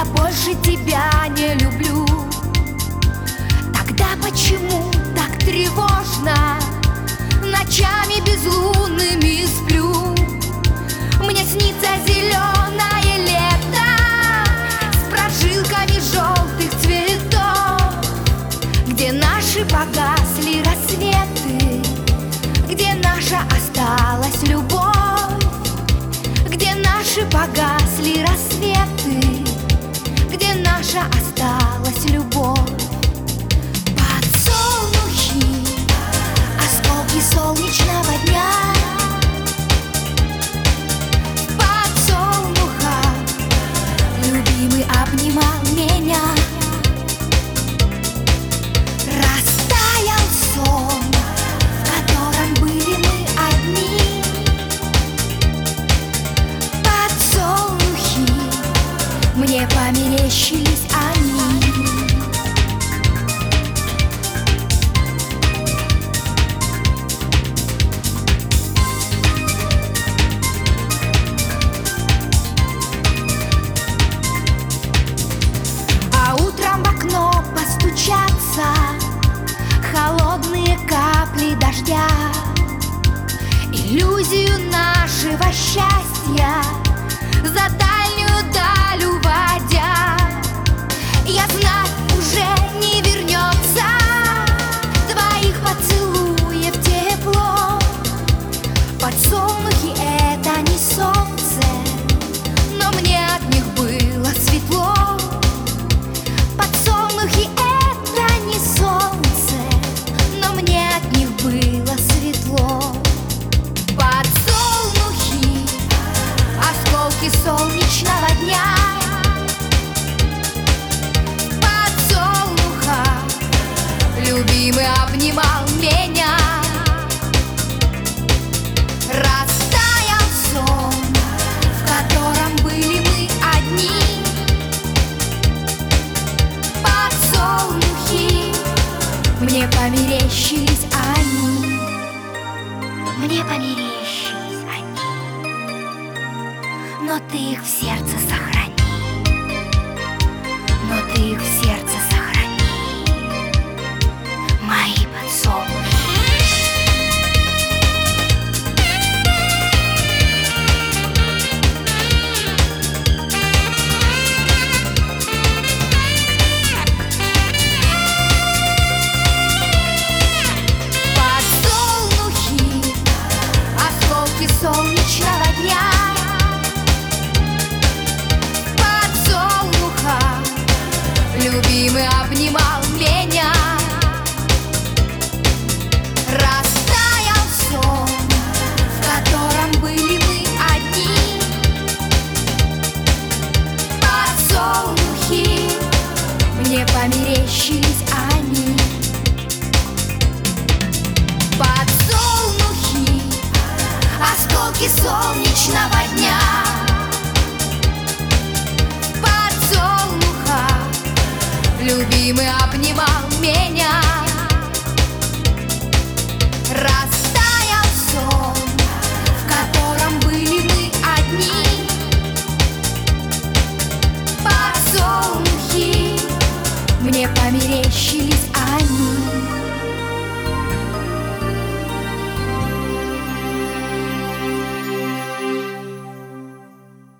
я больше тебя не люблю. Тогда почему так тревожно? Ночами безлунными сплю. Мне снится зеленое лето с прожилками желтых цветов, где наши погасли рассветы, где наша осталась любовь, где наши погасли рассветы, где наша осталась любовь. Подсолнухи, осколки солнечного дня. Подсолнуха, любимый обнимал меня. Растаял сон, в котором были мы одни. Подсолнухи, мне померещились они. А утром в окно постучатся холодные капли дождя, иллюзию нашего счастья за дальнюю даль уводя. Я знать уже не вернется твоих поцелуев тепло. Подсолнухи — это не солнце, но мне от них было светло. Подсолнухи — это не солнце, но мне от них было светло. Подсолнухи, осколки солнечного дня. Подсолнуха, любимый обнимал меня. Растаял сон, в котором были мы одни. Подсолнухи, мне померещились они. Мне померещились они, но ты их в сердце сохрани. Но ты их в сердце сохрани, мои подсолнухи. Подсолнухи, осколки солнечного дня. Подсолнуха, любимый обнимал меня. Растаял сон, в котором были мы одни. Подсолнухи, мне померещились они. Подсолнухи, осколки солнечного дня. Подсолнуха, любимый обнимал.